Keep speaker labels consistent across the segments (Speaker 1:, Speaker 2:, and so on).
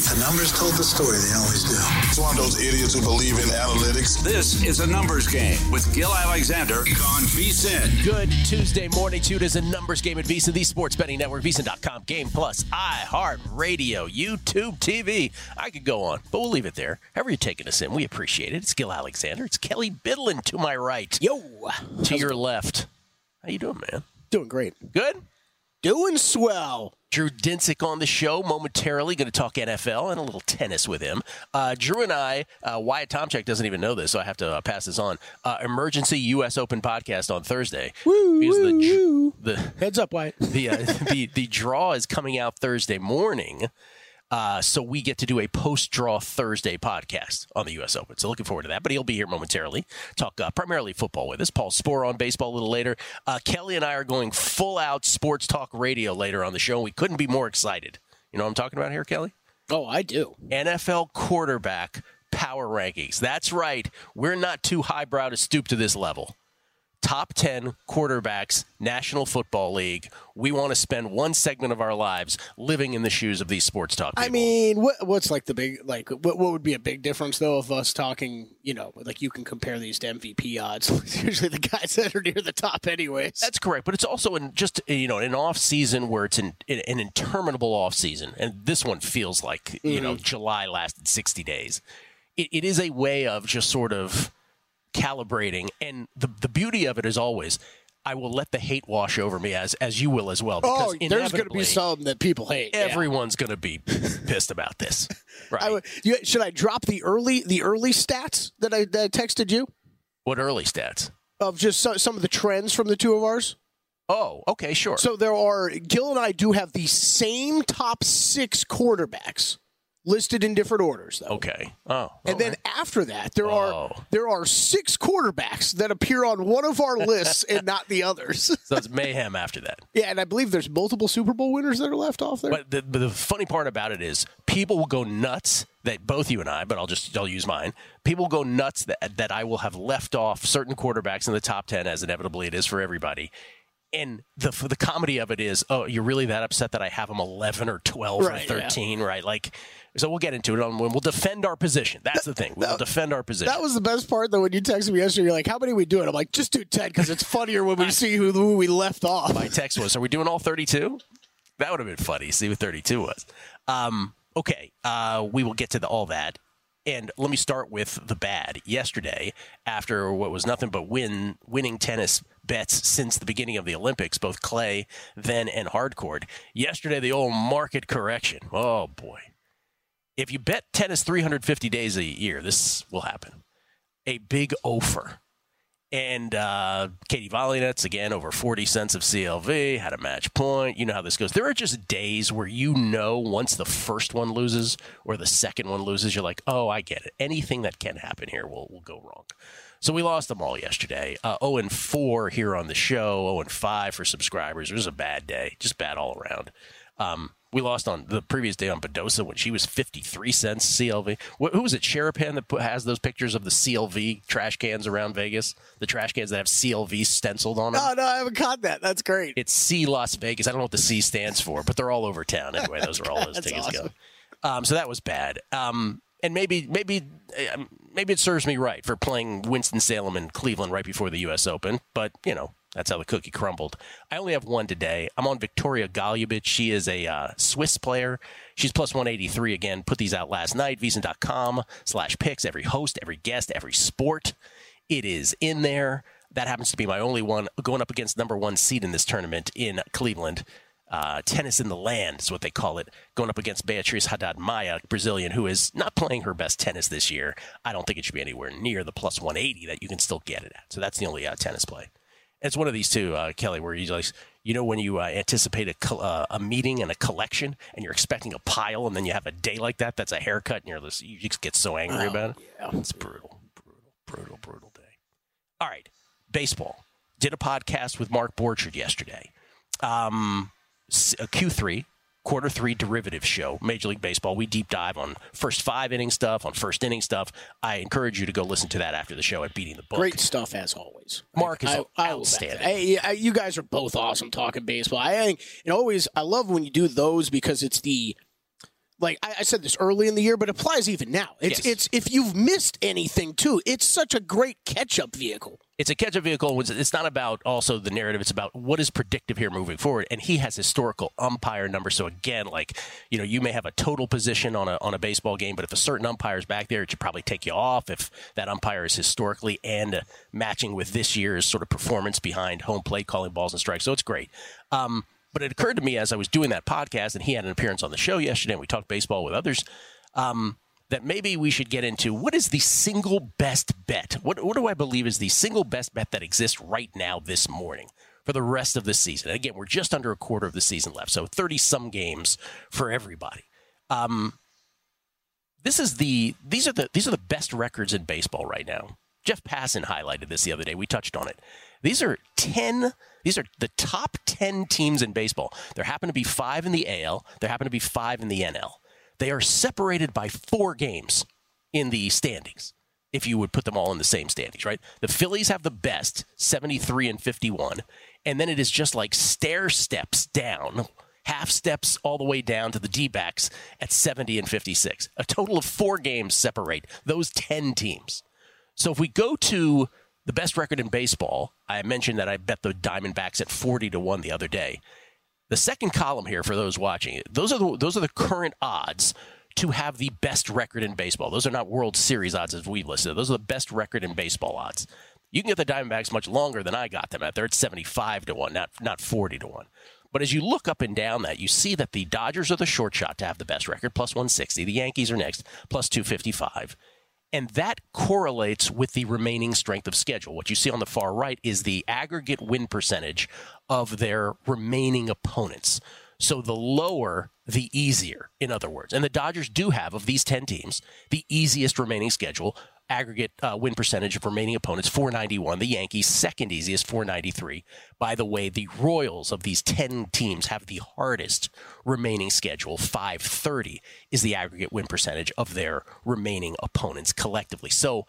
Speaker 1: The numbers told the story. They always do.
Speaker 2: It's one of those idiots who believe in analytics.
Speaker 3: This is A Numbers Game with Gil Alexander on VSiN.
Speaker 4: Good Tuesday morning to you. It is A Numbers Game at VSiN, the sports betting network, VSiN.com, Game Plus, iHeartRadio, YouTube TV. I could go on, but we'll leave it there. However you're taking us in, we appreciate it. It's Gil Alexander. It's Kelly Bidlin to my right.
Speaker 5: Yo.
Speaker 4: To your left. How you doing, man?
Speaker 5: Doing great.
Speaker 4: Good?
Speaker 5: Doing swell.
Speaker 4: Drew Dinsick on the show momentarily. Going to talk NFL and a little tennis with him. Drew and I, Wyatt Tomchek doesn't even know this, so I have to pass this on. Emergency U.S. Open podcast on Thursday.
Speaker 5: Woo. Heads up, Wyatt.
Speaker 4: The draw is coming out Thursday morning. So we get to do a post-draw Thursday podcast on the U.S. Open. So looking forward to that. But he'll be here momentarily. Talk primarily football with us. Paul Sporer on baseball a little later. Kelly and I are going full-out sports talk radio later on the show. We couldn't be more excited. You know what I'm talking about here, Kelly?
Speaker 5: Oh, I do.
Speaker 4: NFL quarterback power rankings. That's right. We're not too highbrow to stoop to this level. Top 10 quarterbacks, National Football League. We want to spend one segment of our lives living in the shoes of these sports talk people.
Speaker 5: I mean, what's like the big, like, what would be a big difference, though, of us talking, you know, like you can compare these to MVP odds. It's usually the guys that are near the top anyways.
Speaker 4: That's correct, but it's also in just, you know, an off season where it's an interminable off season, and this one feels like, you know, July lasted 60 days. It is a way of just sort of calibrating, and the beauty of it is always I will let the hate wash over me as you will as well, because
Speaker 5: there's going to be some that people hate.
Speaker 4: Everyone's going to be pissed about this, right?
Speaker 5: Should I drop the early stats that I texted you?
Speaker 4: What early stats?
Speaker 5: Of just some of the trends from the two of ours.
Speaker 4: Oh, okay, sure.
Speaker 5: So Gil and I do have the same top 6 quarterbacks listed in different orders, though.
Speaker 4: Okay. Oh.
Speaker 5: And then after that, there are 6 quarterbacks that appear on one of our lists and not the others.
Speaker 4: So it's mayhem after that.
Speaker 5: Yeah, and I believe there's multiple Super Bowl winners that are left off there.
Speaker 4: But the funny part about it is people will go nuts that both you and I, but I'll use mine. People will go nuts that I will have left off certain quarterbacks in the top 10, as inevitably it is for everybody. And the comedy of it is, oh, you're really that upset that I have them 11 or 12 or 13, right? Like, so we'll get into it. We'll defend our position. That's the thing. We'll defend our position.
Speaker 5: That was the best part, though, when you texted me yesterday. You're like, how many are we doing? I'm like, just do 10 because it's funnier when we see who we left off.
Speaker 4: My text was, are we doing all 32? That would have been funny. See what 32 was. Okay, we will get to all that. And let me start with the bad. Yesterday, after what was nothing but winning tennis bets since the beginning of the Olympics, both clay, then, and hardcourt. Yesterday, the old market correction. Oh, boy. If you bet tennis 350 days a year, this will happen. A big offer. And Katie Volynets, again, over 40 cents of CLV, had a match point. You know how this goes. There are just days where you know once the first one loses or the second one loses, you're like, oh, I get it. Anything that can happen here will go wrong. So we lost them all yesterday. 0-4 here on the show, 0-5 for subscribers. It was a bad day, just bad all around. We lost on the previous day on Badosa when she was 53 cents CLV. Who was it, Sherapan, that has those pictures of the CLV trash cans around Vegas? The trash cans that have CLV stenciled on them?
Speaker 5: Oh, no, I haven't caught that. That's great.
Speaker 4: It's C Las Vegas. I don't know what the C stands for, but they're all over town. Anyway, those are all those tickets
Speaker 5: awesome.
Speaker 4: go. So that was bad. And maybe it serves me right for playing Winston-Salem in Cleveland right before the U.S. Open, but, you know, that's how the cookie crumbled. I only have one today. I'm on Victoria Golubic. She is a Swiss player. She's plus 183 again. Put these out last night. VSiN.com/picks. Every host, every guest, every sport. It is in there. That happens to be my only one going up against number 1 seed in this tournament in Cleveland. Tennis in the land is what they call it. Going up against Beatriz Haddad Maia, Brazilian, who is not playing her best tennis this year. I don't think it should be anywhere near the plus 180 that you can still get it at. So that's the only tennis play. It's one of these two, Kelly, where you like, you know, when you anticipate a meeting and a collection, and you're expecting a pile, and then you have a day like that. That's a haircut, and you just get so angry about it. Yeah. It's brutal day. All right, baseball. Did a podcast with Mark Borchard yesterday. Q3. Quarter 3 derivative show, Major League Baseball. We deep dive on first 5 inning stuff, on first inning stuff. I encourage you to go listen to that after the show at Beating the Book.
Speaker 5: Great stuff as always.
Speaker 4: Mark is outstanding.
Speaker 5: You guys are both awesome talking baseball. I think I love when you do those because it's the like I said this early in the year, but it applies even now. It's if you've missed anything, too, it's such a great catch-up vehicle.
Speaker 4: It's a catch-up vehicle. It's not about also the narrative. It's about what is predictive here moving forward. And he has historical umpire numbers. So, again, like, you may have a total position on a baseball game, but if a certain umpire is back there, it should probably take you off if that umpire is historically and matching with this year's sort of performance behind home plate calling balls and strikes. So it's great. But it occurred to me as I was doing that podcast, and he had an appearance on the show yesterday, and we talked baseball with others, that maybe we should get into what is the single best bet? What do I believe is the single best bet that exists right now this morning for the rest of the season? And again, we're just under a quarter of the season left, so 30-some games for everybody. These are the best records in baseball right now. Jeff Passan highlighted this the other day. We touched on it. These are the top 10 teams in baseball. There happen to be 5 in the AL. There happen to be 5 in the NL. They are separated by 4 games in the standings, if you would put them all in the same standings, right? The Phillies have the best, 73 and 51, and then it is just like stair steps down, half steps all the way down to the D-backs at 70 and 56. A total of 4 games separate those 10 teams. So if we go to the best record in baseball, I mentioned that I bet the Diamondbacks at 40-1 the other day. The second column here for those watching it, those are the current odds to have the best record in baseball. Those are not World Series odds as we've listed. Those are the best record in baseball odds. You can get the Diamondbacks much longer than I got them at. They're at 75-1, not 40-1. But as you look up and down that, you see that the Dodgers are the short shot to have the best record, plus 160. The Yankees are next, plus 255. And that correlates with the remaining strength of schedule. What you see on the far right is the aggregate win percentage of their remaining opponents. So the lower, the easier, in other words. And the Dodgers do have, of these 10 teams, the easiest remaining schedule, aggregate win percentage of remaining opponents, 491. The Yankees, second easiest, 493. By the way, the Royals of these 10 teams have the hardest remaining schedule. 530 is the aggregate win percentage of their remaining opponents collectively. So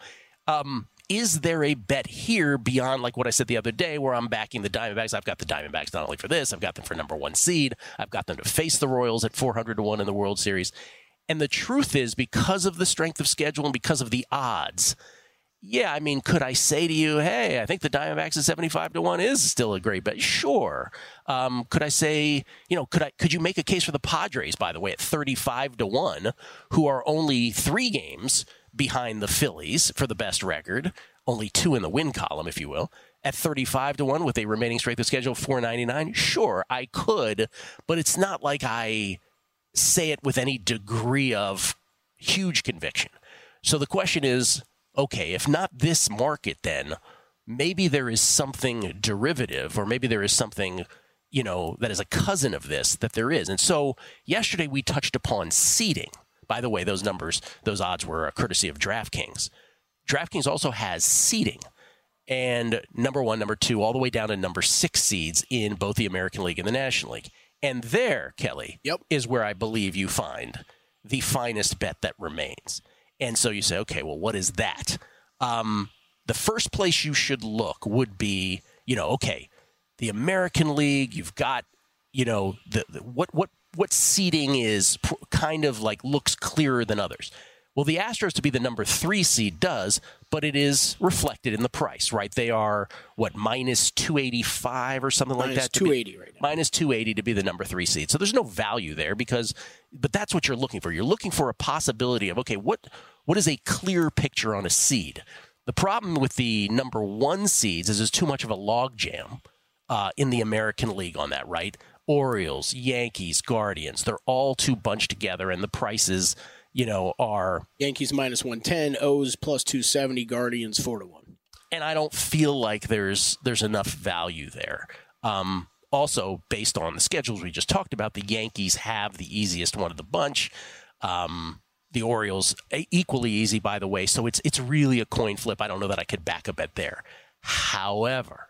Speaker 4: is there a bet here beyond like what I said the other day where I'm backing the Diamondbacks? I've got the Diamondbacks not only for this, I've got them for number 1 seed. I've got them to face the Royals at 400-1 in the World Series. And the truth is, because of the strength of schedule and because of the odds, yeah, I mean, could I say to you, hey, I think the Diamondbacks at 75-1 is still a great bet? Sure. Could I say, could you make a case for the Padres, by the way, at 35-1, who are only 3 games behind the Phillies for the best record, only 2 in the win column, if you will, at 35-1 with a remaining strength of schedule of 499? Sure, I could, but it's not like I say it with any degree of huge conviction. So the question is, okay, if not this market, then maybe there is something derivative, or maybe there is something, that is a cousin of this that there is. And so yesterday we touched upon seeding. By the way, those numbers, those odds were a courtesy of DraftKings. DraftKings also has seeding. And number 1, number 2, all the way down to number 6 seeds in both the American League and the National League. And there, Kelly, is where I believe you find the finest bet that remains. And so you say, okay, well, what is that? The first place you should look would be, okay, the American League, you've got, what seeding is kind of like looks clearer than others. Well, the Astros to be the number 3 seed does, but it is reflected in the price, right? They are, minus 285 or something like that?
Speaker 5: Minus 280 right now.
Speaker 4: Minus 280 to be the number 3 seed. So there's no value there but that's what you're looking for. You're looking for a possibility of, okay, what is a clear picture on a seed? The problem with the number 1 seeds is there's too much of a logjam in the American League on that, right? Orioles, Yankees, Guardians, they're all too bunched together, and the prices are
Speaker 5: Yankees minus 110, O's plus 270, Guardians 4-1.
Speaker 4: And I don't feel like there's enough value there. Also, based on the schedules we just talked about, the Yankees have the easiest one of the bunch. The Orioles equally easy, by the way. So it's really a coin flip. I don't know that I could back a bet there. However,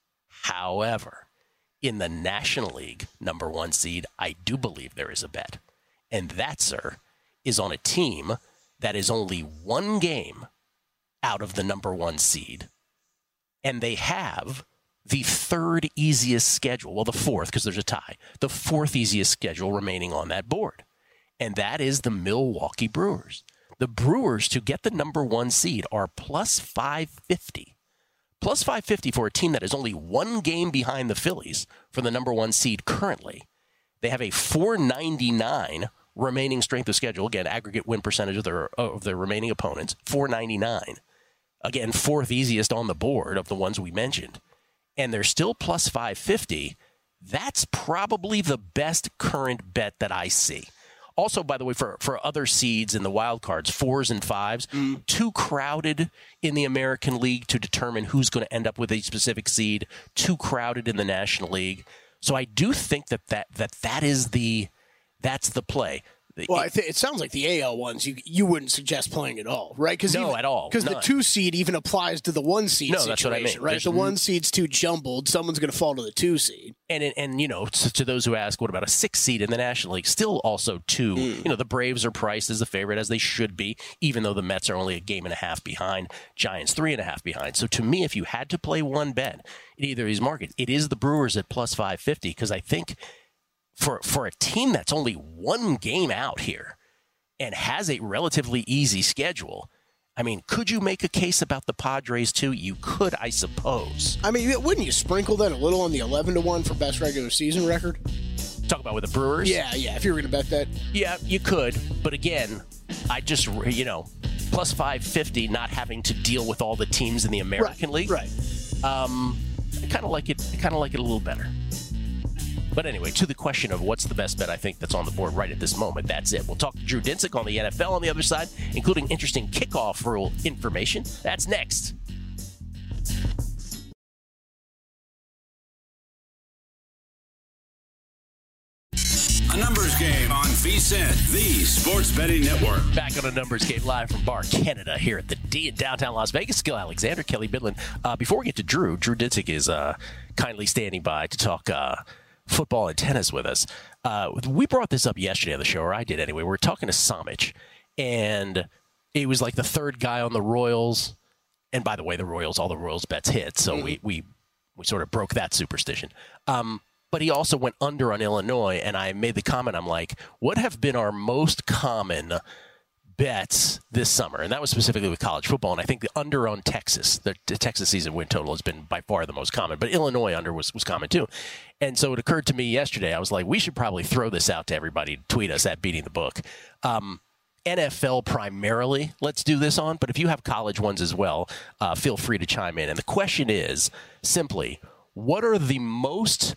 Speaker 4: in the National League number 1 seed, I do believe there is a bet, and that, sir, is on a team that is only 1 game out of the number 1 seed, and they have the 3rd easiest schedule, well, the 4th, because there's a tie, the 4th easiest schedule remaining on that board. and that is the Milwaukee Brewers. The Brewers, to get the number 1 seed, are plus 550. Plus 550 for a team that is only 1 game behind the Phillies for the number 1 seed currently. They have a 499 remaining strength of schedule. Again, aggregate win percentage of their remaining opponents, 499. Again, 4th easiest on the board of the ones we mentioned. And they're still plus 550. That's probably the best current bet that I see. Also, by the way, for other seeds in the wild cards, 4s and 5s, too crowded in the American League to determine who's going to end up with a specific seed, too crowded in the National League. So I do think that's the play.
Speaker 5: Well, it sounds like the AL ones you wouldn't suggest playing at all, right?
Speaker 4: No, at all.
Speaker 5: Because the 2 seed even applies to the 1 seed situation,
Speaker 4: that's what I mean.
Speaker 5: Right? The 1 seed's too jumbled. Someone's going to fall to the 2 seed.
Speaker 4: And to those who ask, what about a 6 seed in the National League? Still also 2. The Braves are priced as the favorite, as they should be, even though the Mets are only a game and a half behind, Giants 3.5 behind. So to me, if you had to play one bet in either of these markets, it is the Brewers at plus 550, because I think for a team that's only 1 game out here and has a relatively easy schedule, I mean, could you make a case about the Padres too? You could, I suppose.
Speaker 5: I mean, wouldn't you sprinkle then a little on the 11-1 for best regular season record?
Speaker 4: Talk about with the Brewers?
Speaker 5: Yeah, if you were going to bet that.
Speaker 4: Yeah, you could. But again, I just, plus 550, not having to deal with all the teams in the American League.
Speaker 5: Right.
Speaker 4: I kind of like it a little better. But anyway, to the question of what's the best bet, I think that's on the board right at this moment. That's it. We'll talk to Drew Dinsick on the NFL on the other side, including interesting kickoff rule information. That's next.
Speaker 3: A numbers game on VSiN, the sports betting network.
Speaker 4: Back on a numbers game live from Bar Canada here at the D in downtown Las Vegas. Gil Alexander, Kelly Bidlin. Before we get to Drew Dinsick is kindly standing by to talk football and tennis with us. We brought this up yesterday on the show, or I did anyway. We were talking to Samich, and it was like the 3rd guy on the Royals. And by the way, all the Royals bets hit, so we sort of broke that superstition. But he also went under on Illinois, and I made the comment, I'm like, what have been our most common bets this summer? And that was specifically with college football, and I think the under on Texas, the Texas season win total has been by far the most common, but Illinois under was common too. And so it occurred to me yesterday, I was like, we should probably throw this out to everybody, tweet us at Beating the Book. NFL primarily, let's do this on, but if you have college ones as well, feel free to chime in. And the question is simply, what are the most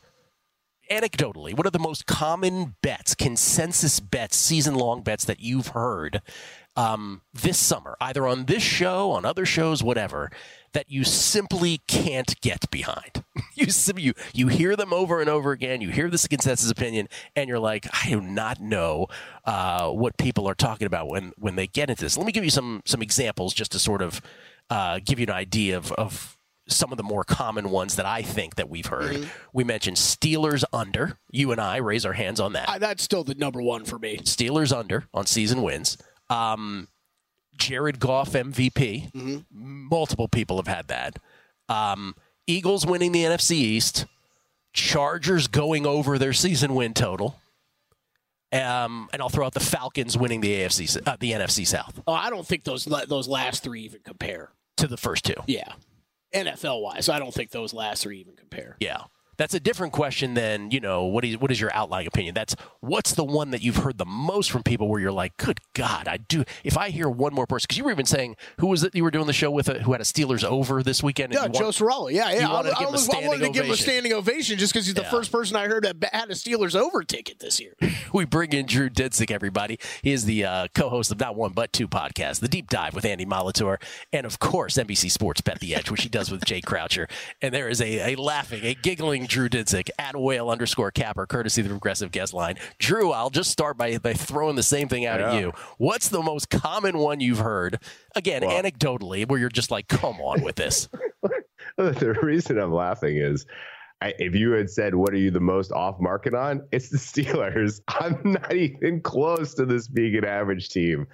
Speaker 4: common bets, consensus bets, season-long bets that you've heard this summer, either on this show, on other shows, whatever, that you simply can't get behind? You hear them over and over again. You hear this consensus opinion, and you're like, I do not know what people are talking about when they get into this. Let me give you some examples just to sort of give you an idea of some of the more common ones that I think that we've heard. We mentioned Steelers under. You and I raise our hands on that.
Speaker 5: That's still the number 1 for me.
Speaker 4: Steelers under on season wins. Jared Goff MVP. Multiple people have had that. Eagles winning the NFC East. Chargers going over their season win total. And I'll throw out the Falcons winning the NFC South.
Speaker 5: Oh, I don't think those last 3 even compare
Speaker 4: to the first 2.
Speaker 5: Yeah. NFL-wise, I don't think those last 3 even compare.
Speaker 4: Yeah. That's a different question than, what is your outlying opinion? That's what's the one that you've heard the most from people where you're like, good God, if I hear one more person, because you were even saying, who was it you were doing the show with who had a Steelers over this weekend?
Speaker 5: Yeah, Joe Sorella. Yeah.
Speaker 4: I wanted to
Speaker 5: give him a standing ovation just because he's the first person I heard that had a Steelers over ticket this year.
Speaker 4: We bring in Drew Dinsick, everybody. He is the co-host of Not One But Two podcast, The Deep Dive with Andy Molitor, and of course, NBC Sports Bet the Edge, which he does with Jay Croucher. And there is a laughing, a giggling Drew Dinsick at whale_capper, courtesy of the Progressive Guest Line. Drew, I'll just start by throwing the same thing out at you. What's the most common one you've heard? Again, anecdotally, where you're just like, come on with this.
Speaker 6: The reason I'm laughing is, if you had said, what are you the most off market on? It's the Steelers. I'm not even close to this being an average team.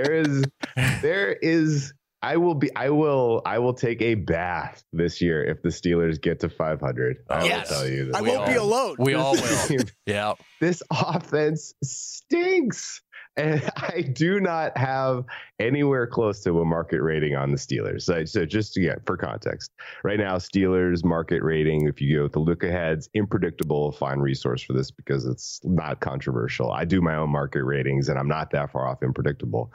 Speaker 6: I will take a bath this year if the Steelers get to 500. I will tell you that.
Speaker 5: I won't be alone.
Speaker 4: We all will. Yeah.
Speaker 6: This offense stinks. And I do not have anywhere close to a market rating on the Steelers. So just for context, right now, Steelers market rating, if you go with the look aheads, Unpredictable, fine resource for this because it's not controversial. I do my own market ratings and I'm not that far off Unpredictable.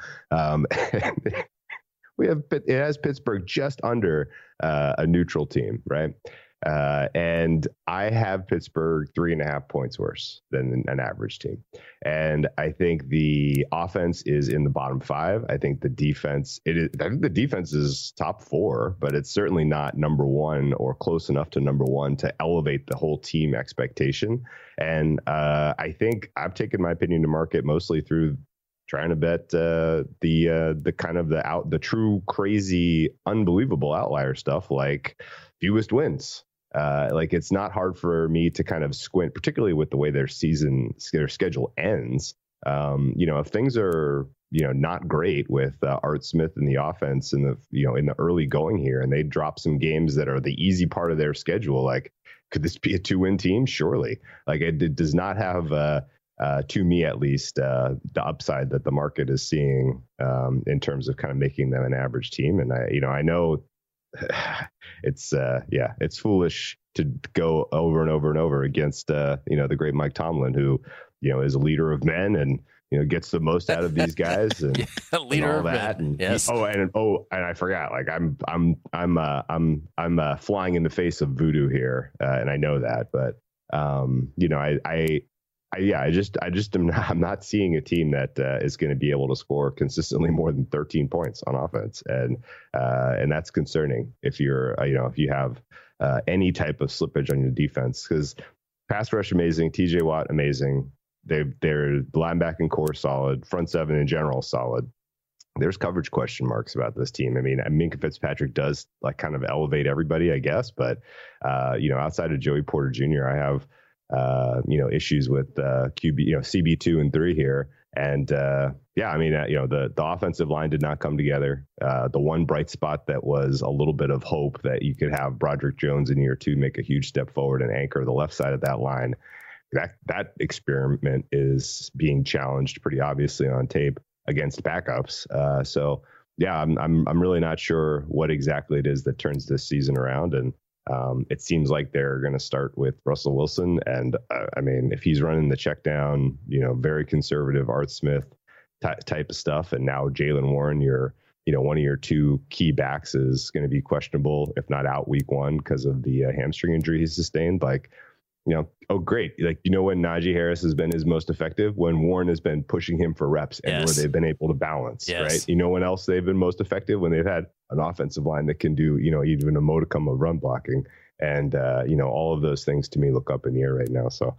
Speaker 6: It has Pittsburgh just under a neutral team, right? And I have Pittsburgh 3.5 points worse than an average team. And I think the offense is in the bottom 5. I think the defense, I think the defense is top 4, but it's certainly not number 1 or close enough to number 1 to elevate the whole team expectation. And I think I've taken my opinion to market mostly through trying to bet the kind of the true crazy, unbelievable outlier stuff like fewest wins. Like it's not hard for me to kind of squint, particularly with the way their schedule ends. If things are, not great with Art Smith in the offense in the early going here, and they drop some games that are the easy part of their schedule, like, could this be a 2-win team? Surely. Like it does not have, to me at least, the upside that the market is seeing in terms of kind of making them an average team. And I know it's foolish to go over and over and over against the great Mike Tomlin, who is a leader of men and gets the most out of these guys and
Speaker 4: leader
Speaker 6: and all
Speaker 4: of
Speaker 6: that.
Speaker 4: men.
Speaker 6: And
Speaker 4: yes.
Speaker 6: And I forgot, like I'm flying in the face of voodoo here, and I know that, but I'm not seeing a team that is going to be able to score consistently more than 13 points on offense, and that's concerning if you're if you have any type of slippage on your defense, because pass rush amazing, TJ Watt amazing, their linebacking core solid, front seven in general solid. There's coverage question marks about this team. I mean, Minkah Fitzpatrick does like kind of elevate everybody, I guess, but outside of Joey Porter Jr., I have issues with QB, CB2 and 3 here. And the offensive line did not come together. The one bright spot that was a little bit of hope that you could have Broderick Jones in year 2 make a huge step forward and anchor the left side of that line. That experiment is being challenged pretty obviously on tape against backups. I'm really not sure what exactly it is that turns this season around. And it seems like they're going to start with Russell Wilson. And if he's running the check down, very conservative Art Smith type of stuff. And now Jaylen Warren, one of your 2 key backs is going to be questionable, if not out week 1 because of the hamstring injury he sustained. Like, great. Like, when Najee Harris has been his most effective, when Warren has been pushing him for reps and where they've been able to balance, right? When else they've been most effective? When they've had an offensive line that can do, even a modicum of run blocking. And, all of those things to me look up in the air right now. So,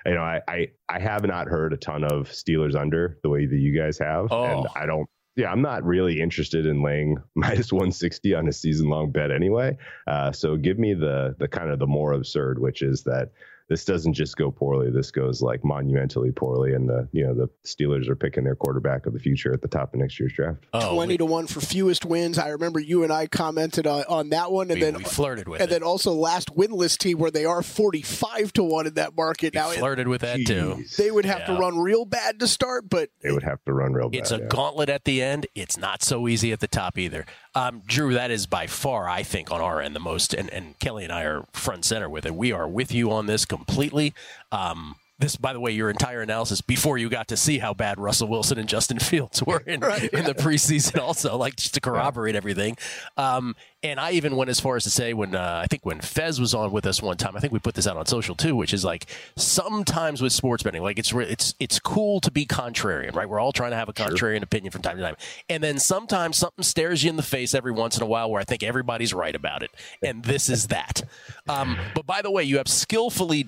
Speaker 6: I have not heard a ton of Steelers under the way that you guys have. And I'm not really interested in laying minus 160 on a season long bet anyway. So give me the kind of the more absurd, which is that this doesn't just go poorly. This goes like monumentally poorly. And the Steelers are picking their quarterback of the future at the top of next year's draft.
Speaker 5: 20-1 for fewest wins. I remember you and I commented on that one, and
Speaker 4: we flirted with it.
Speaker 5: And then also last winless team where they are 45-1 in that market.
Speaker 4: We flirted with that too.
Speaker 5: They would have to run real bad to start, but
Speaker 6: they would have to run real bad.
Speaker 4: It's a gauntlet at the end. It's not so easy at the top either. Drew, that is by far, I think, on our end the most, and Kelly and I are front and center with it. We are with you on this completely. This, by the way, your entire analysis before you got to see how bad Russell Wilson and Justin Fields were in the preseason also, like just to corroborate everything. And I even went as far as to say when Fez was on with us one time, I think we put this out on social too, which is like sometimes with sports betting, like it's cool to be contrarian, right? We're all trying to have a contrarian opinion from time to time. And then sometimes something stares you in the face every once in a while where I think everybody's right about it. And this is that. But by the way, you have skillfully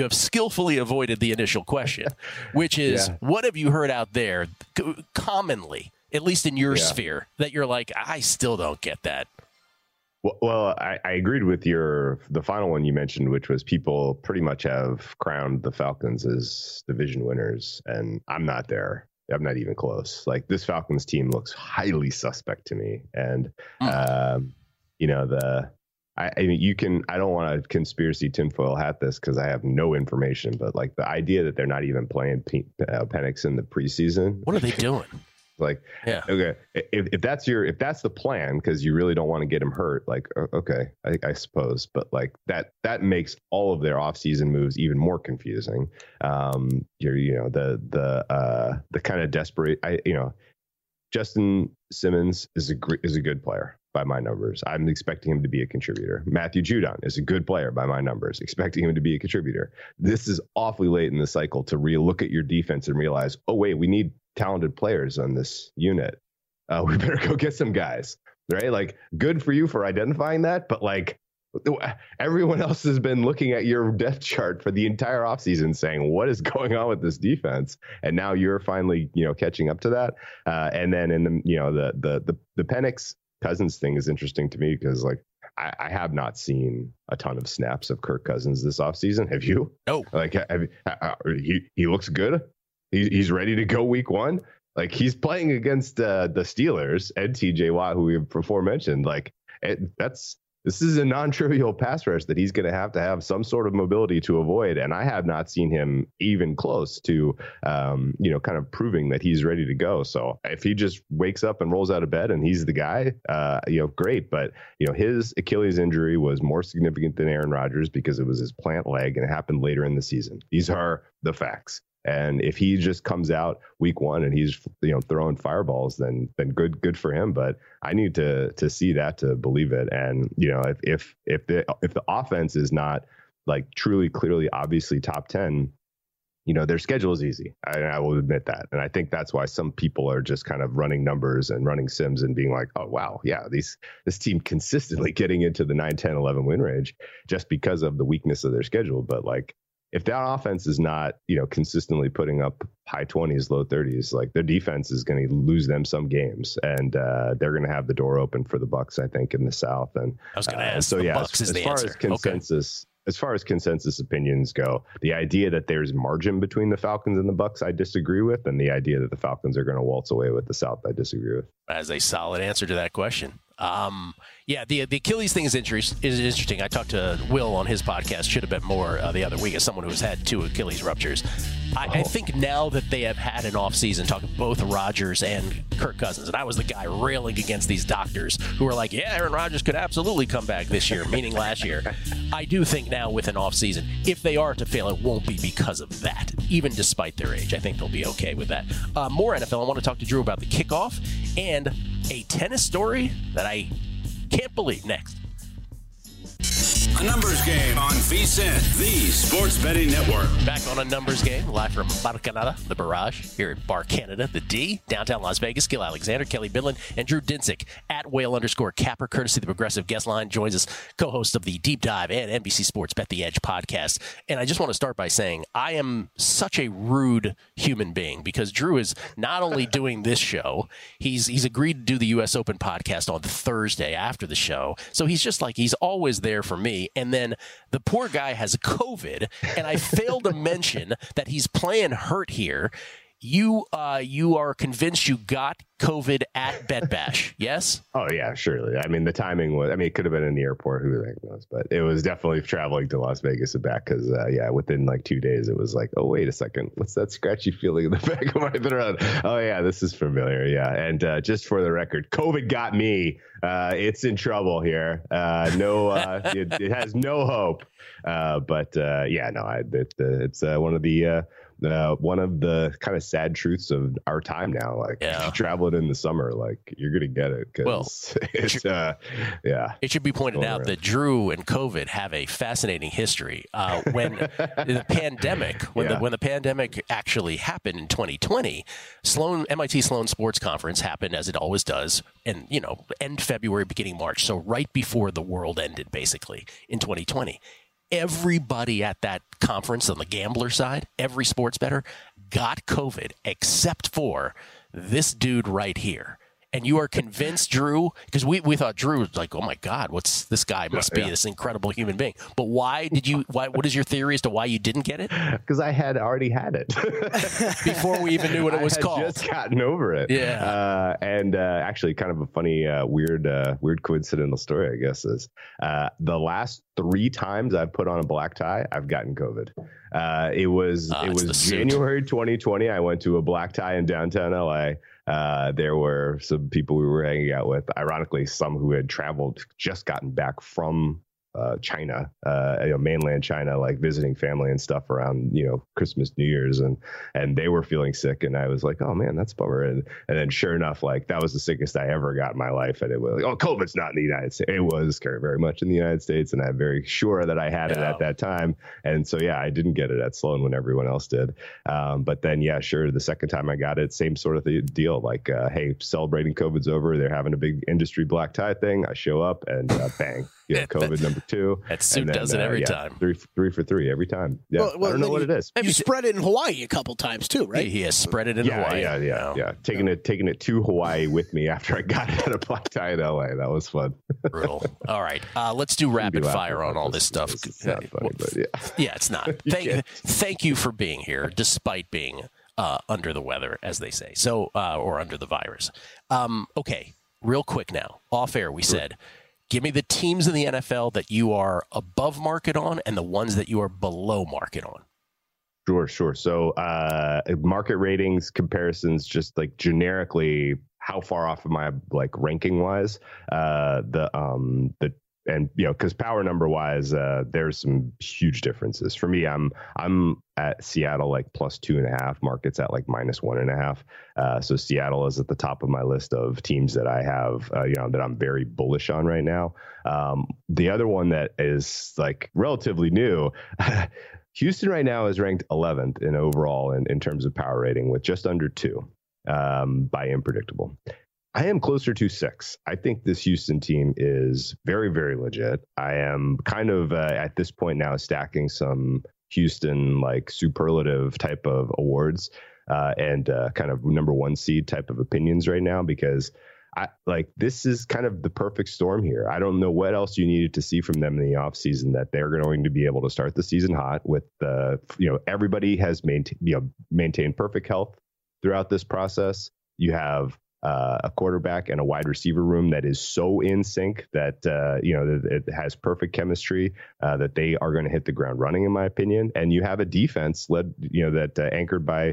Speaker 4: avoided the initial question, which is what have you heard out there commonly, at least in your sphere, that you're like, I still don't get that?
Speaker 6: Well, I agreed with the final one you mentioned, which was people pretty much have crowned the Falcons as division winners, and I'm not there. I'm not even close. Like, this Falcons team looks highly suspect to me, and I mean, I don't want to conspiracy tinfoil hat this because I have no information, but like the idea that they're not even playing Penix in the preseason.
Speaker 4: What are they doing?
Speaker 6: Like,
Speaker 4: yeah,
Speaker 6: okay, if that's the plan, because you really don't want to get him hurt, like, okay, I suppose, but like that makes all of their offseason moves even more confusing. The kind of desperate, Justin Simmons is a good player by my numbers. I'm expecting him to be a contributor. Matthew Judon is a good player by my numbers, expecting him to be a contributor. This is awfully late in the cycle to relook at your defense and realize, oh wait, we need talented players on this unit. We better go get some guys, right? Like, good for you for identifying that, but like everyone else has been looking at your depth chart for the entire offseason saying, what is going on with this defense? And now you're finally, catching up to that. And then in the Penix Cousins thing is interesting to me because like I have not seen a ton of snaps of Kirk Cousins this offseason. Have you?
Speaker 4: No.
Speaker 6: Like he looks good. He's ready to go week one. Like he's playing against the Steelers and TJ Watt, who we before mentioned. Like this is a non-trivial pass rush that he's going to have some sort of mobility to avoid. And I have not seen him even close to, kind of proving that he's ready to go. So if he just wakes up and rolls out of bed and he's the guy, great. But, his Achilles injury was more significant than Aaron Rodgers because it was his plant leg and it happened later in the season. These are the facts. And if he just comes out week one and he's throwing fireballs, then good for him. But I need to see that to believe it. And if the offense is not like truly, clearly, obviously top 10, their schedule is easy. I will admit that. And I think that's why some people are just kind of running numbers and running sims and being like, oh, wow, yeah, this team consistently getting into the 9, 10, 11 win range just because of the weakness of their schedule. But like, if that offense is not, consistently putting up high 20s, low 30s, like their defense is going to lose them some games, and they're going to have the door open for the Bucs, I think, in the South. And
Speaker 4: I was going to ask.
Speaker 6: So yeah,
Speaker 4: Bucs is the answer.
Speaker 6: As far as consensus opinions go, the idea that there's margin between the Falcons and the Bucs, I disagree with, and the idea that the Falcons are going to waltz away with the South, I disagree with.
Speaker 4: As a solid answer to that question. The Achilles thing is interesting. I talked to Will on his podcast, Should Have Bet More, the other week, as someone who's had 2 Achilles ruptures. I think now that they have had an offseason talking both Rodgers and Kirk Cousins, and I was the guy railing against these doctors who were like, yeah, Aaron Rodgers could absolutely come back this year, meaning last year. I do think now with an offseason, if they are to fail, it won't be because of that, even despite their age. I think they'll be okay with that. More NFL. I want to talk to Drew about the kickoff and a tennis story that I can't believe. Next.
Speaker 3: A numbers game on VSiN, the sports betting network.
Speaker 4: Back on a numbers game, live from Bar Canada, the Barrage, here at Bar Canada, the D, downtown Las Vegas. Gil Alexander, Kelly Bidlin, and Drew Dinsick at Whale_Capper, courtesy of the Progressive Guest Line, joins us, co-host of the Deep Dive and NBC Sports Bet the Edge podcast. And I just want to start by saying I am such a rude human being because Drew is not only doing this show, he's agreed to do the U.S. Open podcast on Thursday after the show. So he's just like, he's always there for me. And then the poor guy has COVID, and I failed to mention that he's playing hurt here. You are convinced you got COVID at Bet Bash, yes?
Speaker 6: Oh, yeah, surely. I mean, the timing was, it could have been in the airport, who the heck knows, but it was definitely traveling to Las Vegas and back because, within like 2 days, it was like, oh, wait a second. What's that scratchy feeling in the back of my throat? Oh, yeah, this is familiar. Yeah. And just for the record, COVID got me. It's in trouble here. It has no hope. It's one of the kind of sad truths of our time now. Like, if you travel it in the summer, like you're gonna get it.
Speaker 4: It should be pointed out that Drew and COVID have a fascinating history. When the pandemic, when the pandemic actually happened in 2020, MIT Sloan Sports Conference happened as it always does, and end February, beginning March, so right before the world ended, basically in 2020. Everybody at that conference on the gambler side, every sports bettor, got COVID except for this dude right here. and you are convinced Drew, because we thought Drew was like, oh my God, what's this guy must be this incredible human being. But what is your theory as to why you didn't get it?
Speaker 6: Because I had already had it
Speaker 4: before we even knew what it was called.
Speaker 6: Just gotten over it.
Speaker 4: Yeah.
Speaker 6: And actually kind of a funny, weird coincidental story, I guess, is the last 3 times I've put on a black tie, I've gotten COVID. It was January 2020. I went to a black tie in downtown LA. There were some people we were hanging out with, ironically, some who had traveled, just gotten back from China, mainland China, like visiting family and stuff around, Christmas, New Year's, and they were feeling sick. And I was like, oh man, that's a bummer. And then sure enough, like that was the sickest I ever got in my life. And it was like, oh, COVID's not in the United States. It was very much in the United States. And I'm very sure that I had it at that time. And so, yeah, I didn't get it at Sloan when everyone else did. But then, yeah, sure. The second time I got it, same sort of deal. Like, hey, celebrating COVID's over. They're having a big industry black tie thing. I show up and bang. COVID number 2.
Speaker 4: That suit does it every time.
Speaker 6: 3 for 3 every time. Yeah, well, I don't know what it is.
Speaker 5: You spread it in Hawaii a couple times too, right?
Speaker 4: He has spread it in Hawaii.
Speaker 6: Yeah. Taking it to Hawaii with me after I got it at a black tie in LA. That was fun.
Speaker 4: Brutal. All right, let's do rapid fire on all this stuff.
Speaker 6: It's not funny, but
Speaker 4: yeah, it's not. Thank you for being here, despite being under the weather, as they say. So, or under the virus. Okay, real quick now. Off air, we said, give me the teams in the NFL that you are above market on and the ones that you are below market on.
Speaker 6: Sure. So market ratings comparisons, just like generically, how far off am I like ranking wise? Because power number wise, there's some huge differences. For me, I'm at Seattle like +2.5, markets at like -1.5. So Seattle is at the top of my list of teams that I have, that I'm very bullish on right now. The other one that is like relatively new, Houston right now is ranked 11th in overall in terms of power rating with just under 2 by Unpredictable. I am closer to 6. I think this Houston team is very, very legit. I am kind of at this point now stacking some Houston like superlative type of awards and kind of number 1 seed type of opinions right now, because this is kind of the perfect storm here. I don't know what else you needed to see from them in the offseason that they're going to be able to start the season hot with everybody has maintained perfect health throughout this process. You have a quarterback and a wide receiver room that is so in sync that it has perfect chemistry that they are going to hit the ground running, in my opinion. And you have a defense led, anchored by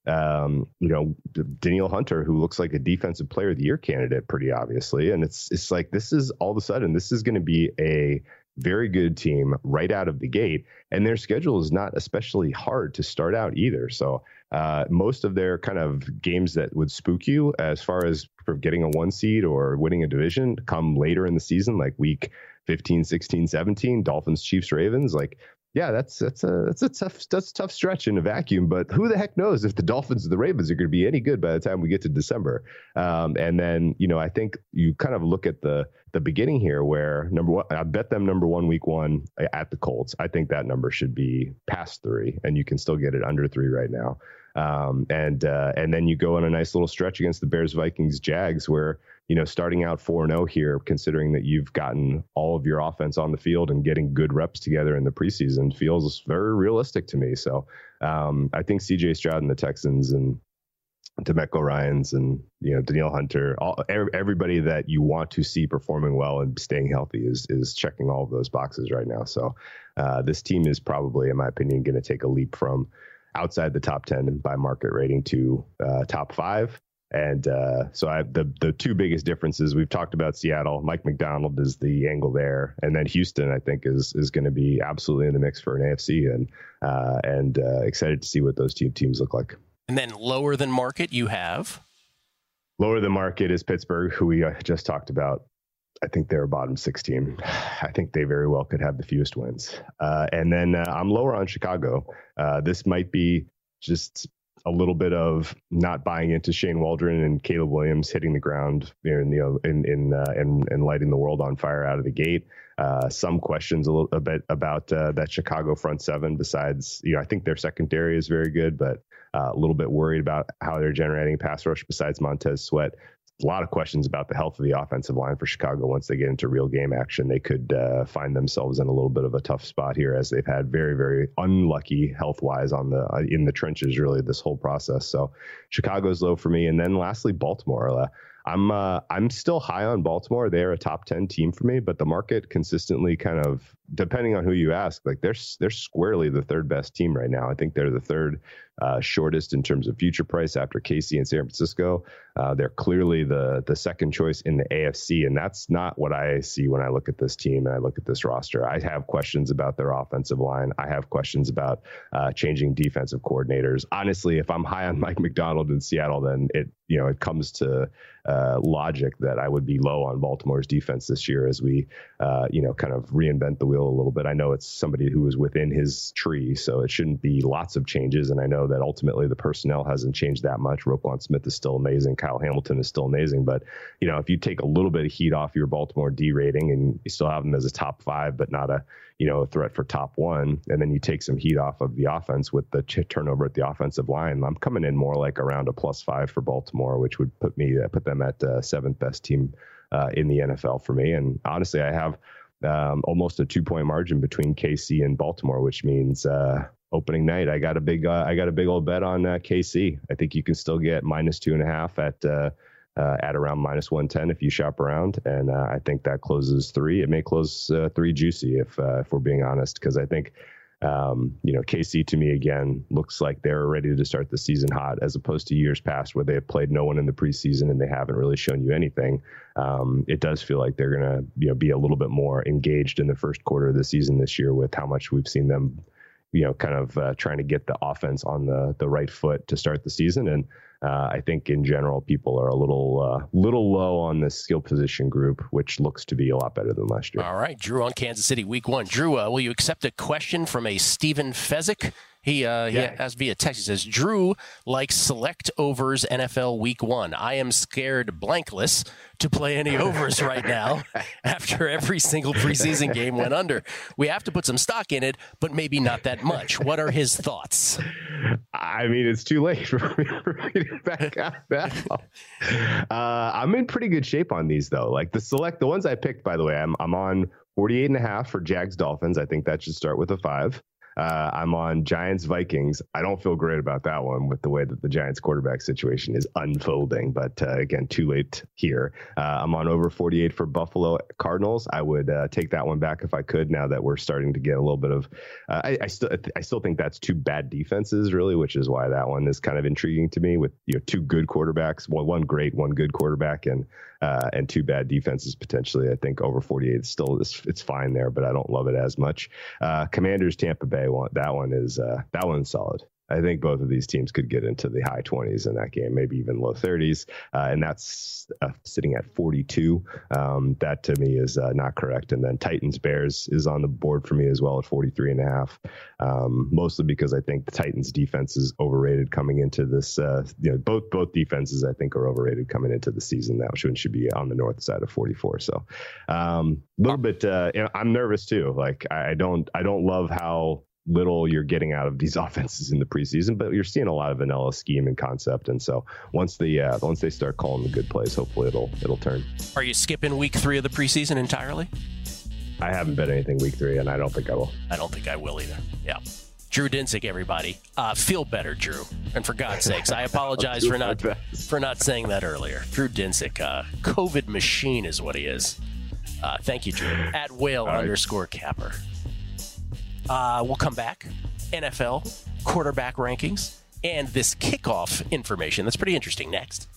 Speaker 6: Danielle Hunter, who looks like a defensive player of the year candidate, pretty obviously. And it's like, this is all of a sudden, this is going to be a very good team right out of the gate, and their schedule is not especially hard to start out either. So most of their kind of games that would spook you as far as for getting a 1 seed or winning a division come later in the season, like week 15, 16, 17, Dolphins, Chiefs, Ravens. Like, yeah, that's a tough stretch in a vacuum, but who the heck knows if the Dolphins or the Ravens are going to be any good by the time we get to December. And then, I think you kind of look at the beginning here where number 1, I bet them number 1 week 1 at the Colts. I think that number should be past 3, and you can still get it under 3 right now. And then you go on a nice little stretch against the Bears, Vikings, Jags, where, starting out 4-0 here, considering that you've gotten all of your offense on the field and getting good reps together in the preseason, feels very realistic to me. So I think CJ Stroud and the Texans and DeMeco Ryans and, Danielle Hunter, everybody that you want to see performing well and staying healthy is checking all of those boxes right now. So this team is probably, in my opinion, going to take a leap from outside the top 10 by market rating to top 5. And so the 2 biggest differences, we've talked about Seattle. Mike McDonald is the angle there. And then Houston, I think, is going to be absolutely in the mix for an AFC, and excited to see what those teams look like.
Speaker 4: And then lower than market, you have?
Speaker 6: Lower than market is Pittsburgh, who we just talked about. I think they're a bottom 6 team. I think they very well could have the fewest wins. And then I'm lower on Chicago. This might be just a little bit of not buying into Shane Waldron and Caleb Williams hitting the ground, and lighting the world on fire out of the gate. Some questions a bit about that Chicago front 7. Besides, I think their secondary is very good, but a little bit worried about how they're generating pass rush besides Montez Sweat. a lot of questions about the health of the offensive line for Chicago. Once they get into real game action, they could find themselves in a little bit of a tough spot here, as they've had very, very unlucky health-wise in the trenches really this whole process. So Chicago's low for me. And then lastly, Baltimore. I'm still high on Baltimore. They're a top 10 team for me, but the market consistently kind of, depending on who you ask, like they're squarely the third best team right now. I think they're the third shortest in terms of future price after KC and San Francisco. They're clearly the second choice in the AFC, and that's not what I see when I look at this team and I look at this roster. I have questions about their offensive line. I have questions about changing defensive coordinators. Honestly, if I'm high on Mike Macdonald in Seattle, then it comes to logic that I would be low on Baltimore's defense this year as we, kind of reinvent the wheel a little bit. I know it's somebody who is within his tree, so it shouldn't be lots of changes. And I know that ultimately the personnel hasn't changed that much. Roquan Smith is still amazing. Kyle Hamilton is still amazing. But, if you take a little bit of heat off your Baltimore D rating and you still have them as a top 5, but not a threat for top 1, and then you take some heat off of the offense with the turnover at the offensive line, I'm coming in more like around a +5 for Baltimore, which would put them at 7th best team in the NFL for me. And honestly, I have almost a 2-point margin between KC and Baltimore, which means opening night, I got a big old bet on KC. I think you can still get -2.5 at around -110 if you shop around, and I think that closes 3. It may close 3 juicy if we're being honest, because I think KC to me again looks like they're ready to start the season hot, as opposed to years past where they have played no one in the preseason and they haven't really shown you anything. It does feel like they're going to be a little bit more engaged in the first quarter of the season this year with how much we've seen them kind of trying to get the offense on the right foot to start the season. And I think in general, people are a little low on the skill position group, which looks to be a lot better than last year.
Speaker 4: All right, Drew on Kansas City Week 1. Drew, will you accept a question from a Stephen Fezzik? He asked via text. He says, Drew likes select overs NFL Week 1. I am scared blankless to play any overs right now after every single preseason game went under. We have to put some stock in it, but maybe not that much. What are his thoughts?
Speaker 6: I mean, it's too late for me to back out now. I'm in pretty good shape on these, though. Like the ones I picked, by the way, I'm on 48.5 for Jags Dolphins. I think that should start with a 5. I'm on Giants Vikings. I don't feel great about that one with the way that the Giants quarterback situation is unfolding, but again, too late here. I'm on over 48 for Buffalo Cardinals. I would take that one back if I could, now that we're starting to get a little bit of I still think that's 2 bad defenses really, which is why that one is kind of intriguing to me, with 2 good quarterbacks, one great, one good quarterback, and 2 bad defenses potentially. I think over 48 it's fine there, but I don't love it as much. Commanders Tampa Bay, that one's solid. I think both of these teams could get into the high 20s in that game, maybe even low 30s. And that's sitting at 42. That to me is not correct. And then Titans Bears is on the board for me as well at 43.5. Mostly because I think the Titans defense is overrated coming into this. Both defenses I think are overrated coming into the season. That should be on the north side of 44. So a little bit. I'm nervous too. Like I don't love how little you're getting out of these offenses in the preseason, but you're seeing a lot of vanilla scheme and concept. And so once they start calling the good plays, hopefully it'll turn.
Speaker 4: Are you skipping week 3 of the preseason entirely?
Speaker 6: I haven't bet anything week 3, and I don't think I will.
Speaker 4: I don't think I will either. Yeah. Drew Dinsick, everybody. Feel better, Drew. And for God's sakes, I apologize for not saying that earlier. Drew Dinsick, COVID machine is what he is. Thank you, Drew. At whale_capper. We'll come back. NFL quarterback rankings and this kickoff information. That's pretty interesting next.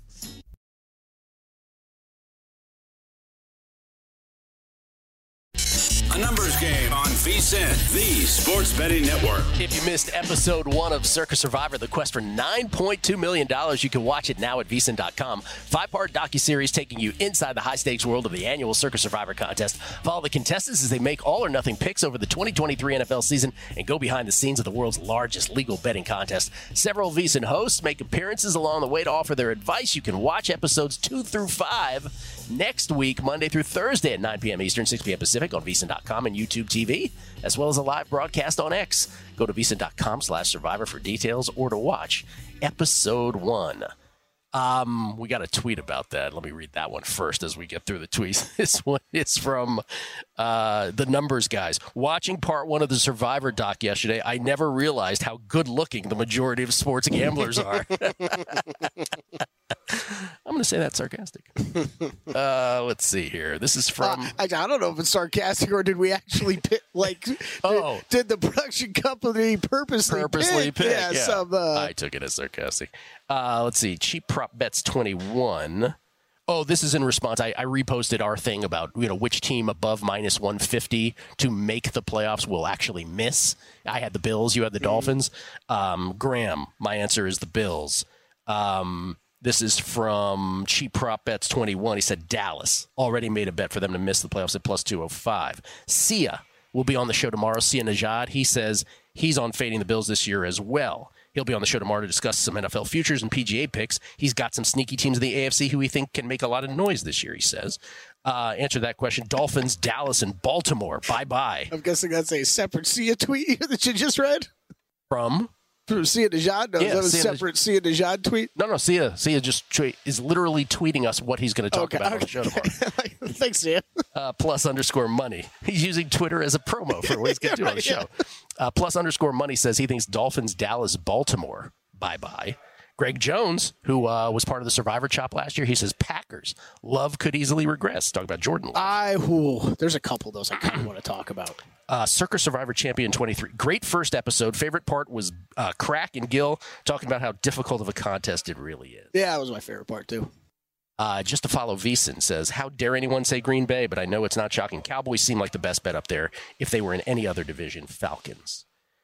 Speaker 3: A numbers game on VSiN, the Sports Betting Network.
Speaker 4: If you missed episode 1 of Circa Survivor, the quest for $9.2 million, you can watch it now at VSiN.com. 5-part docuseries taking you inside the high-stakes world of the annual Circa Survivor contest. Follow the contestants as they make all-or-nothing picks over the 2023 NFL season and go behind the scenes of the world's largest legal betting contest. Several VSiN hosts make appearances along the way to offer their advice. You can watch episodes 2 through 5 next week, Monday through Thursday at 9 p.m. Eastern, 6 p.m. Pacific on VSiN.com and YouTube TV, as well as a live broadcast on X. Go to VSiN.com/Survivor for details or to watch episode 1. We got a tweet about that. Let me read that one first as we get through the tweets. This one is from the Numbers Guys. Watching part 1 of the Survivor doc yesterday, I never realized how good-looking the majority of sports gamblers are. I'm going to say that's sarcastic. Let's see here. This is from...
Speaker 5: I don't know if it's sarcastic or did we actually pick, did the production company purposely pick?
Speaker 4: Yeah.
Speaker 5: Some,
Speaker 4: I took it as sarcastic. Let's see. Cheap Prop Bets 21. Oh, this is in response. I reposted our thing about which team above minus 150 to make the playoffs will actually miss. I had the Bills. You had the Dolphins. Graham, my answer is the Bills. This is from Cheap Prop Bets 21. He said Dallas already made a bet for them to miss the playoffs at plus 205. Sia will be on the show tomorrow. Sia Najad. He says he's on fading the Bills this year as well. He'll be on the show tomorrow to discuss some NFL futures and PGA picks. He's got some sneaky teams in the AFC who he think can make a lot of noise this year, he says. Answer that question. Dolphins, Dallas, and Baltimore. Bye-bye.
Speaker 5: I'm guessing that's a separate Sia tweet that you just read?
Speaker 4: From
Speaker 5: Sia Najad? No, that was a separate Sia Najad tweet?
Speaker 4: No, Sia just is literally tweeting us what he's going to talk about on the show tomorrow.
Speaker 5: Thanks, Sia.
Speaker 4: Plus_money. He's using Twitter as a promo for what he's going to do on the show. Plus_money says he thinks Dolphins, Dallas, Baltimore. Bye-bye. Greg Jones, who was part of the Survivor Chop last year, he says Packers. Love could easily regress. Talk about Jordan Love.
Speaker 5: There's a couple of those I kind of want to talk about.
Speaker 4: Circa Survivor Champion 23. Great first episode. Favorite part was Crack and Gil talking about how difficult of a contest it really is.
Speaker 5: Yeah, that was my favorite part, too.
Speaker 4: Just to follow Veason says, how dare anyone say Green Bay, but I know it's not shocking. Cowboys seem like the best bet up there if they were in any other division. Falcons.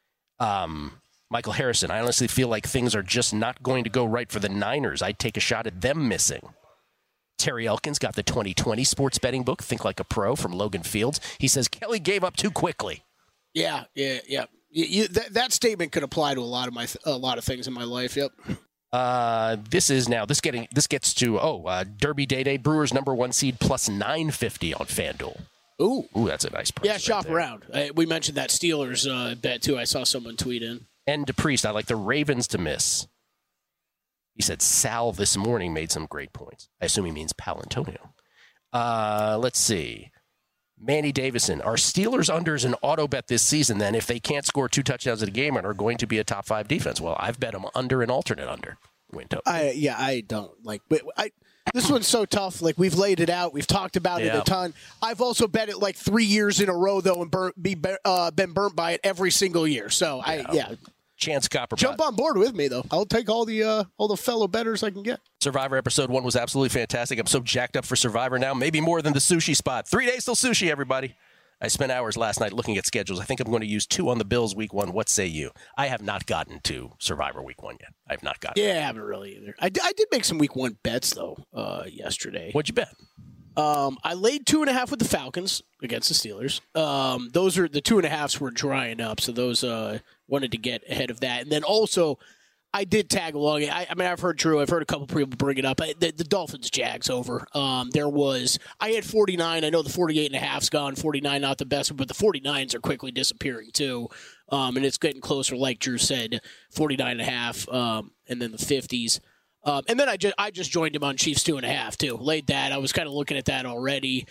Speaker 4: Michael Harrison, I honestly feel like things are just not going to go right for the Niners. I'd take a shot at them missing. Terry Elkins got the 2020 sports betting book, Think Like a Pro, from Logan Fields. He says Kelly gave up too quickly.
Speaker 5: Yeah. That statement could apply to a lot of things in my life. Yep.
Speaker 4: This gets to Derby Day Brewers #1 seed plus 950 on FanDuel.
Speaker 5: Ooh,
Speaker 4: that's a nice price.
Speaker 5: Yeah, shop around. We mentioned that Steelers bet too. I saw someone tweet in.
Speaker 4: And DePriest, I like the Ravens to miss. He said Sal this morning made some great points. I assume he means Pal Antonio. Let's see. Manny Davison, are Steelers unders an auto bet this season then if they can't score 2 touchdowns in a game and are going to be a top 5 defense? Well, I've bet them under an alternate under.
Speaker 5: I don't like. But this one's so tough. Like, we've laid it out. We've talked about it a ton. I've also bet it like 3 years in a row though, and been burnt by it every single year. So
Speaker 4: Chance Copper.
Speaker 5: Jump on board with me, though. I'll take all the fellow bettors I can get.
Speaker 4: Survivor episode 1 was absolutely fantastic. I'm so jacked up for Survivor now. Maybe more than the sushi spot. 3 days till sushi, everybody. I spent hours last night looking at schedules. I think I'm going to use 2 on the Bills week 1. What say you? I have not gotten to Survivor week 1 yet. I have not gotten
Speaker 5: I haven't really either. I did make some week 1 bets, though, yesterday.
Speaker 4: What'd you bet?
Speaker 5: I laid 2.5 with the Falcons against the Steelers. Those are the 2.5s were drying up, so those wanted to get ahead of that. And then also, I did tag along. I've heard a couple people bring it up. The Dolphins Jags over. I had 49. I know the 48.5's gone. 49 not the best, but the 49s are quickly disappearing too. And it's getting closer, like Drew said, 49.5, and then the 50s. And then I just joined him on Chiefs 2.5 too. Laid that. I was kind of looking at that already.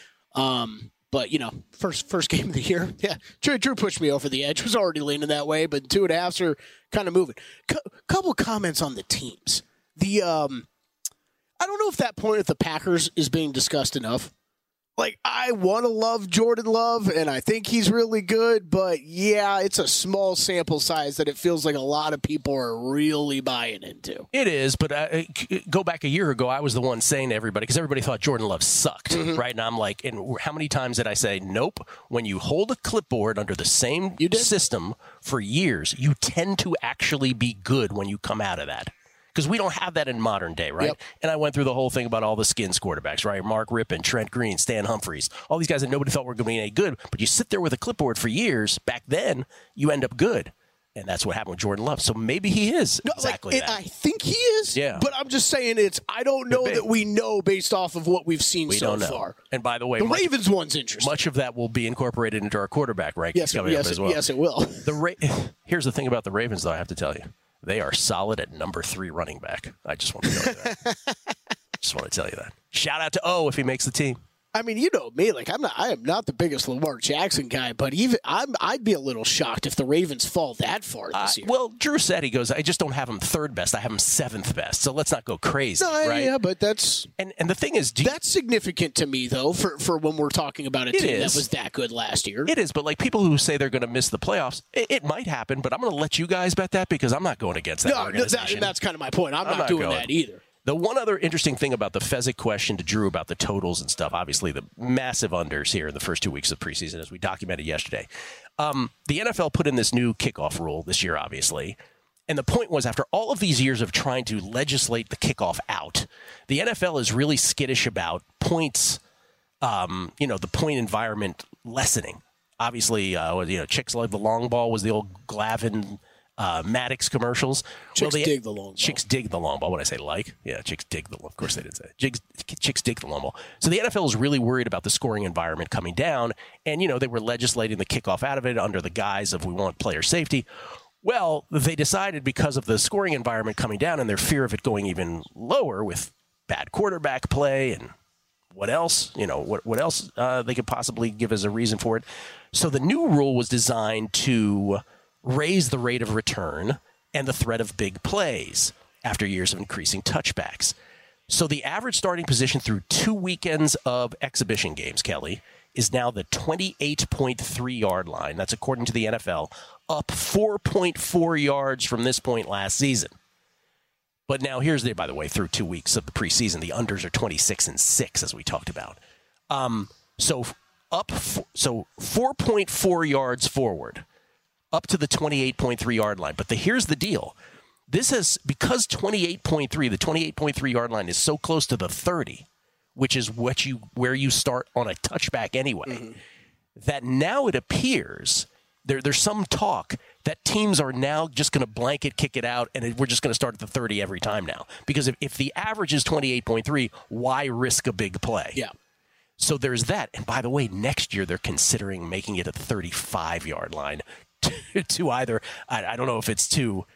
Speaker 5: But first game of the year, yeah. Drew pushed me over the edge. Was already leaning that way, but 2.5s are kind of moving. Couple comments on the teams. I don't know if that point with the Packers is being discussed enough. Like, I want to love Jordan Love, and I think he's really good, but yeah, it's a small sample size that it feels like a lot of people are really buying into.
Speaker 4: It is, but go back a year ago, I was the one saying to everybody, because everybody thought Jordan Love sucked, right? And I'm like, and how many times did I say, nope, when you hold a clipboard under the same system for years, you tend to actually be good when you come out of that. Because we don't have that in modern day, right? Yep. And I went through the whole thing about all the skins quarterbacks, right? Mark Rippon, Trent Green, Stan Humphries, all these guys that nobody thought were going to be any good. But you sit there with a clipboard for years, back then, you end up good. And that's what happened with Jordan Love. So maybe he is exactly that.
Speaker 5: I think he is.
Speaker 4: Yeah.
Speaker 5: But I'm just saying I don't know that we know based off of what we've seen so far.
Speaker 4: And by the way,
Speaker 5: the Ravens one's interesting.
Speaker 4: Much of that will be incorporated into our quarterback rankings coming up as well.
Speaker 5: Yes, it will.
Speaker 4: Here's the thing about the Ravens, though, I have to tell you. they are solid at number 3 running back. I just want to tell you that. Just want to tell you that. Shout out to O if he makes the team.
Speaker 5: I mean, you know me. Like, I am not the biggest Lamar Jackson guy, but I'd be a little shocked if the Ravens fall that far this year.
Speaker 4: Well, Drew said, he goes, I just don't have him 3rd best. I have him 7th best. So let's not go crazy, right?
Speaker 5: Yeah, but that's
Speaker 4: and the thing is,
Speaker 5: that's significant to me though for when we're talking about a team that was that good last year.
Speaker 4: It is, but like people who say they're going to miss the playoffs, it might happen. But I'm going to let you guys bet that because I'm not going against that organization.
Speaker 5: That's kind of my point. I'm not doing that either.
Speaker 4: The one other interesting thing about the Fezzik question to Drew about the totals and stuff, obviously the massive unders here in the first 2 weeks of preseason, as we documented yesterday. The NFL put in this new kickoff rule this year, obviously. And the point was, after all of these years of trying to legislate the kickoff out, the NFL is really skittish about points, the point environment lessening. Obviously, chicks love the long ball was the old Glavin Maddox commercials.
Speaker 5: Chicks dig the long ball.
Speaker 4: Chicks dig the long ball. What did I say? Like? Yeah, chicks dig the long ball. Of course they did say it. Chicks dig the long ball. So the NFL is really worried about the scoring environment coming down. And, they were legislating the kickoff out of it under the guise of we want player safety. Well, they decided because of the scoring environment coming down and their fear of it going even lower with bad quarterback play and what else, what else they could possibly give as a reason for it. So the new rule was designed to raise the rate of return and the threat of big plays after years of increasing touchbacks. So the average starting position through 2 weekends of exhibition games, Kelly, is now the 28.3-yard line. That's according to the NFL, up 4.4 yards from this point last season. But now here's by the way, through 2 weeks of the preseason, the unders are 26-6, as we talked about. So 4.4 yards forward, up to the 28.3-yard line. But here's the deal. This is because the 28.3-yard line is so close to the 30, which is where you start on a touchback anyway, that now it appears there's some talk that teams are now just going to blanket kick it out, and we're just going to start at the 30 every time now. Because if the average is 28.3, why risk a big play?
Speaker 5: Yeah.
Speaker 4: So there's that. And by the way, next year they're considering making it a 35-yard line to either, I don't know if it's to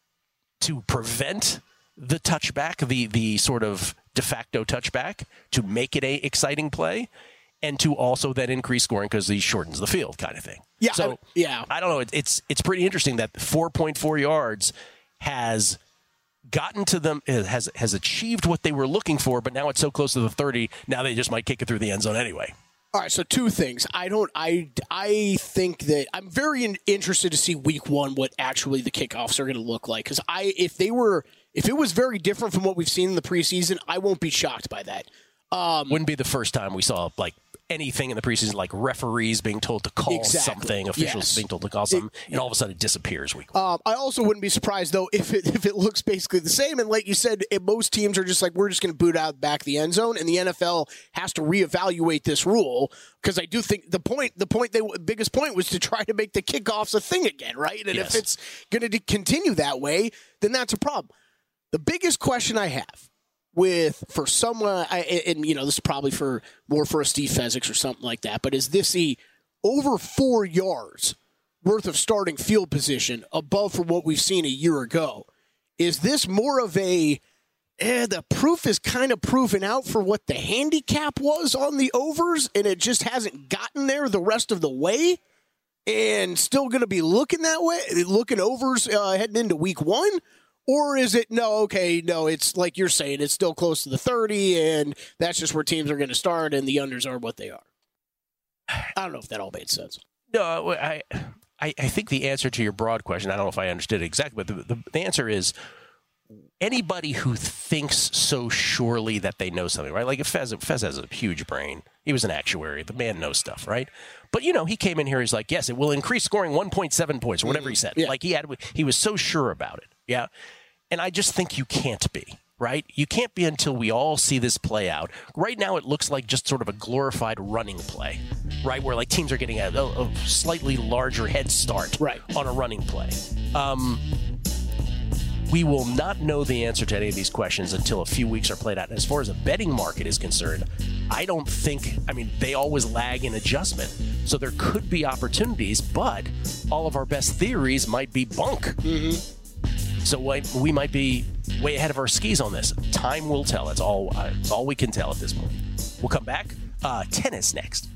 Speaker 4: prevent the touchback, the sort of de facto touchback, to make it a exciting play, and to also then increase scoring because he shortens the field kind of thing.
Speaker 5: Yeah.
Speaker 4: So I don't know. It's pretty interesting that 4.4 yards has gotten to them, has achieved what they were looking for, but now it's so close to the 30, now they just might kick it through the end zone anyway.
Speaker 5: All right, so 2 things. I think that I'm very interested to see week 1 what actually the kickoffs are going to look like. Because if it was very different from what we've seen in the preseason, I won't be shocked by that.
Speaker 4: Wouldn't be the first time we saw anything in the preseason, like referees being told to call something, officials being told to call something, and all of a sudden it disappears week 1.
Speaker 5: I also wouldn't be surprised, though, if it looks basically the same. And like you said, most teams are just like, we're just going to boot out back the end zone, and the NFL has to reevaluate this rule, because I do think the biggest point was to try to make the kickoffs a thing again, right? And if it's going to continue that way, then that's a problem. The biggest question I have for someone, and this is probably more for a Steve Fezzik or something like that, but is this over 4 yards worth of starting field position above from what we've seen a year ago? Is this more of the proof is kind of proven out for what the handicap was on the overs, and it just hasn't gotten there the rest of the way, and still going to be looking that way, looking overs heading into week 1? Or is it, it's like you're saying, it's still close to the 30, and that's just where teams are going to start, and the unders are what they are? I don't know if that all made sense.
Speaker 4: No, I think the answer to your broad question, I don't know if I understood it exactly, but the answer is anybody who thinks so surely that they know something, right? Like if Fez has a huge brain. He was an actuary. The man knows stuff, right? But, he came in here, he's like, yes, it will increase scoring 1.7 points, or whatever he said.
Speaker 5: Yeah.
Speaker 4: Like he was so sure about it. Yeah. And I just think you can't be, right? You can't be until we all see this play out. Right now, it looks like just sort of a glorified running play, right? Where like teams are getting a slightly larger head start on a running play. We will not know the answer to any of these questions until a few weeks are played out. And as far as the betting market is concerned, they always lag in adjustment. So there could be opportunities, but all of our best theories might be bunk.
Speaker 5: Mm-hmm.
Speaker 4: So we might be way ahead of our skis on this. Time will tell. That's all we can tell at this point. We'll come back. Tennis next.